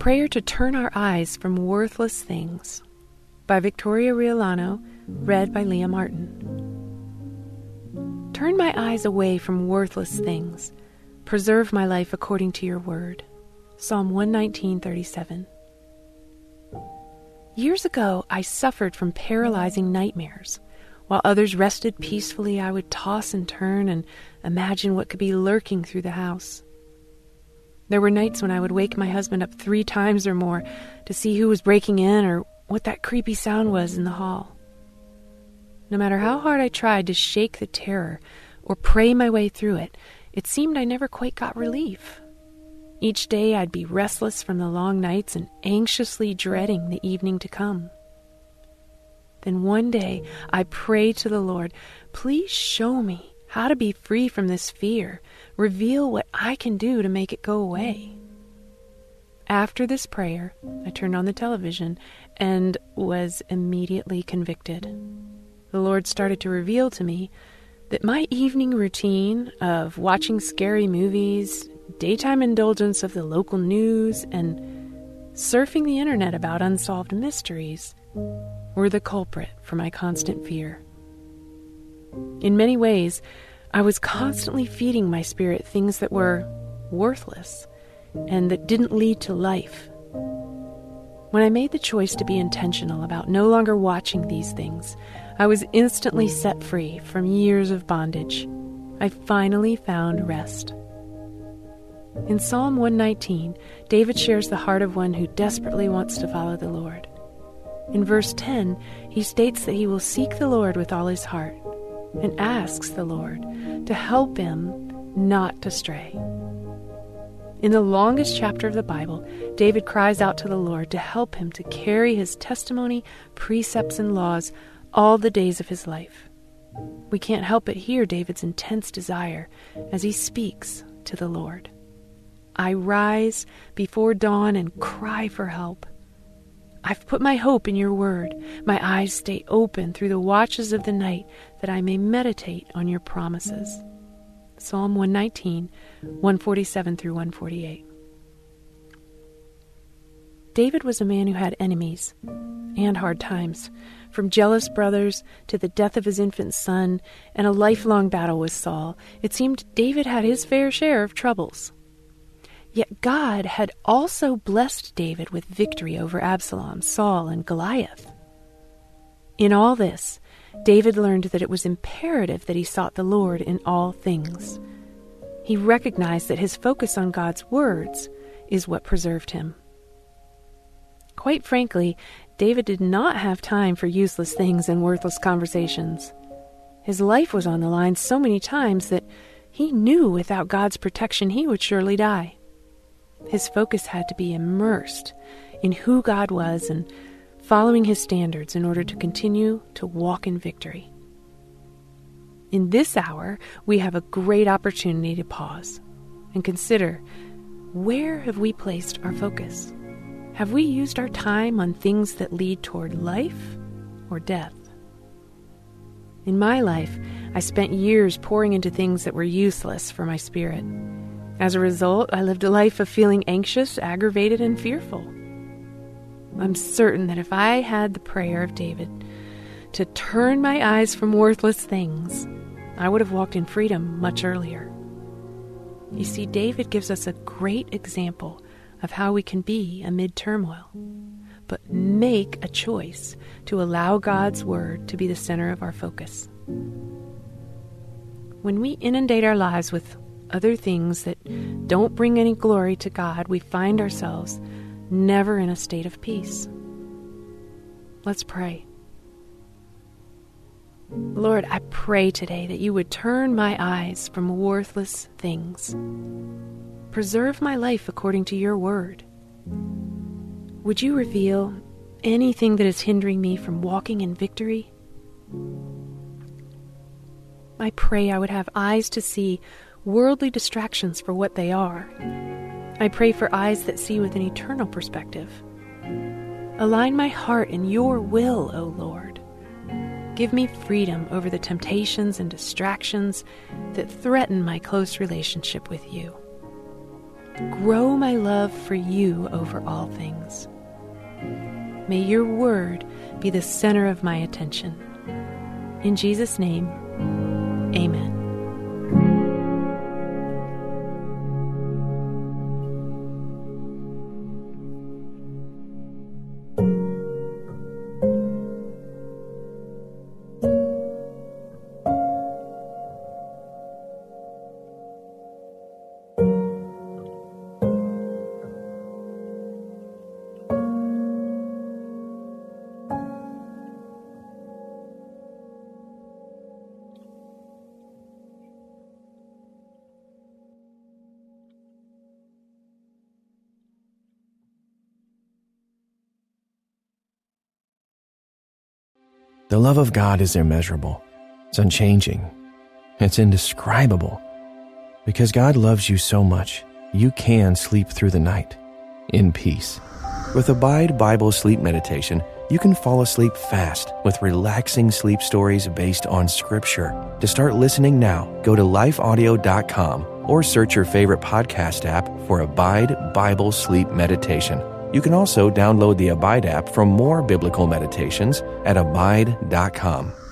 prayer to turn our eyes from worthless things, by Victoria Riolano, read by Leah Martin. Turn my eyes away from worthless things. Preserve my life according to your word. Psalm 119:37. Years ago, I suffered from paralyzing nightmares. While others rested peacefully, I would toss and turn and imagine what could be lurking through the house. There were nights when I would wake my husband up 3 times or more to see who was breaking in or what that creepy sound was in the hall. No matter how hard I tried to shake the terror or pray my way through it, it seemed I never quite got relief. Each day I'd be restless from the long nights and anxiously dreading the evening to come. Then one day I prayed to the Lord, please show me how to be free from this fear. Reveal what I can do to make it go away. After this prayer, I turned on the television and was immediately convicted. The Lord started to reveal to me that my evening routine of watching scary movies, daytime indulgence of the local news, and surfing the internet about unsolved mysteries were the culprit for my constant fear. In many ways, I was constantly feeding my spirit things that were worthless and that didn't lead to life. When I made the choice to be intentional about no longer watching these things, I was instantly set free from years of bondage. I finally found rest. In Psalm 119, David shares the heart of one who desperately wants to follow the Lord. In verse 10, he states that he will seek the Lord with all his heart and asks the Lord to help him not to stray. In the longest chapter of the Bible, David cries out to the Lord to help him to carry his testimony, precepts, and laws all the days of his life. We can't help but hear David's intense desire as he speaks to the Lord. I rise before dawn and cry for help. I've put my hope in your word. My eyes stay open through the watches of the night that I may meditate on your promises. Psalm 119, 147 through 148. David was a man who had enemies and hard times, from jealous brothers to the death of his infant son and a lifelong battle with Saul. It seemed David had his fair share of troubles. Yet God had also blessed David with victory over Absalom, Saul, and Goliath. In all this, David learned that it was imperative that he sought the Lord in all things. He recognized that his focus on God's words is what preserved him. Quite frankly, David did not have time for useless things and worthless conversations. His life was on the line so many times that he knew without God's protection he would surely die. His focus had to be immersed in who God was and following his standards in order to continue to walk in victory. In this hour, we have a great opportunity to pause and consider, where have we placed our focus? Have we used our time on things that lead toward life or death? In my life, I spent years pouring into things that were useless for my spirit. As a result, I lived a life of feeling anxious, aggravated, and fearful. I'm certain that if I had the prayer of David to turn my eyes from worthless things, I would have walked in freedom much earlier. You see, David gives us a great example of how we can be amid turmoil, but make a choice to allow God's word to be the center of our focus. When we inundate our lives with other things that don't bring any glory to God, we find ourselves never in a state of peace. Let's pray. Lord, I pray today that you would turn my eyes from worthless things. Preserve my life according to your word. Would you reveal anything that is hindering me from walking in victory? I pray I would have eyes to see worldly distractions for what they are. I pray for eyes that see with an eternal perspective. Align my heart in your will, O Lord. Give me freedom over the temptations and distractions that threaten my close relationship with you. grow my love for you over all things. May your word be the center of my attention. In Jesus' name, amen. The love of God is immeasurable. It's unchanging. It's indescribable. Because God loves you so much, you can sleep through the night in peace. With Abide Bible Sleep Meditation, you can fall asleep fast with relaxing sleep stories based on Scripture. To start listening now, go to lifeaudio.com or search your favorite podcast app for Abide Bible Sleep Meditation. You can also download the Abide app for more biblical meditations at abide.com.